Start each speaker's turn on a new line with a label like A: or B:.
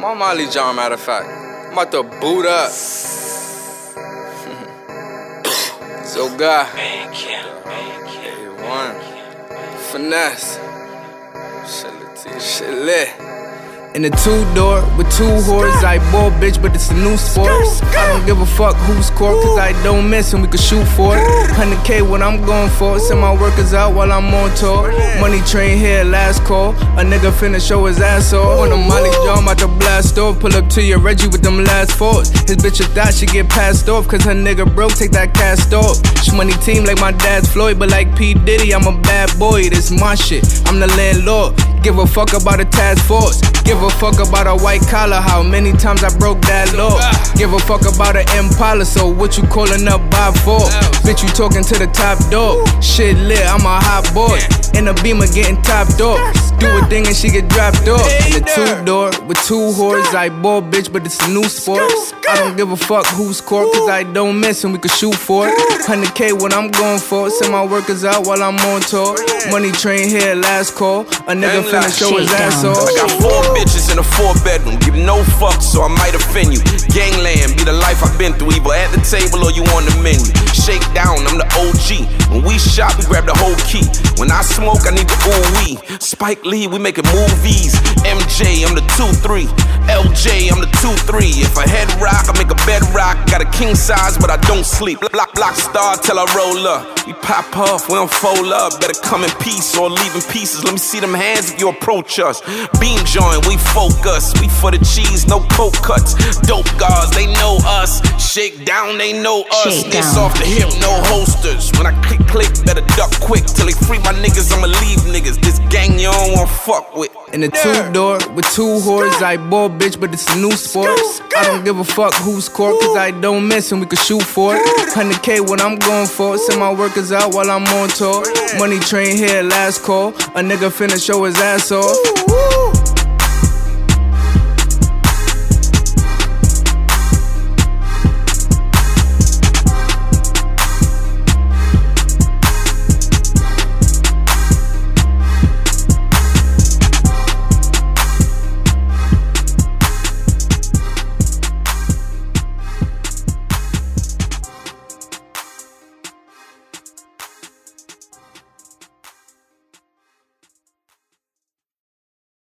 A: I'm on Molly John, matter of fact. I'm about to boot up. So God. A1. Finesse. Shit lit.
B: In a two-door with two whores, I ball bitch, but it's a new sport. I don't give a fuck who's court, cause I don't miss and we can shoot for it. 100K what I'm going for, send my workers out while I'm on tour. Money train here, last call, a nigga finna show his ass off. On a Molly John, I'm about to blast off, pull up to your Reggie with them last fours. His bitch a thought she get passed off, cause her nigga broke, take that cast off. Money team like my dad's Floyd, but like P. Diddy, I'm a bad boy, this my shit, I'm the landlord. Give a fuck about a task force. Give a fuck about a white collar, how many times I broke that law. Give a fuck about an Impala, so what you calling up by for? Bitch, you talking to the top dog. Shit lit, I'm a hot boy. In a Beamer getting topped off. Do a thing and she get dropped off. In a two-door with two whores, I ball bitch, but it's a new sport. I don't give a fuck who's court, cause I don't miss and we can shoot for it. 100K what I'm going for, send my workers out while I'm on tour. Money train here, last call, a nigga finna show his ass off.
C: I got 4 bitches in a 4-bedroom, give no fucks, so I might offend you. Gangland, be the life I've been through, either at the table or you on the menu. Shake down, I'm the OG. When we shop, we grab the whole key. When I smoke, I need the ooh-wee. Spike Lee, we making movies. MJ, I'm the 2-3. LJ, I'm the 2-3. If I head rock, I make a bed rock. Got a king size, but I don't sleep. Block star till I roll up. We pop off, we don't fold up. Better come in peace or leave in pieces. Let me see them hands if you approach us. Beam joint, we focus. We for the cheese, no cold cuts. Dope guards, they know us. Shake down, they know us. This off the hip, no holsters. When I click, better duck quick. Till they free my niggas, I'ma leave niggas. This gang you don't wanna fuck with.
B: In a two-door with two whores, I ball bitch, but it's a new sport. I don't give a fuck who's court, cause I don't miss and we can shoot for it. 100K what I'm going for, send my workers out while I'm on tour. Money train here, last call, a nigga finna show his ass off.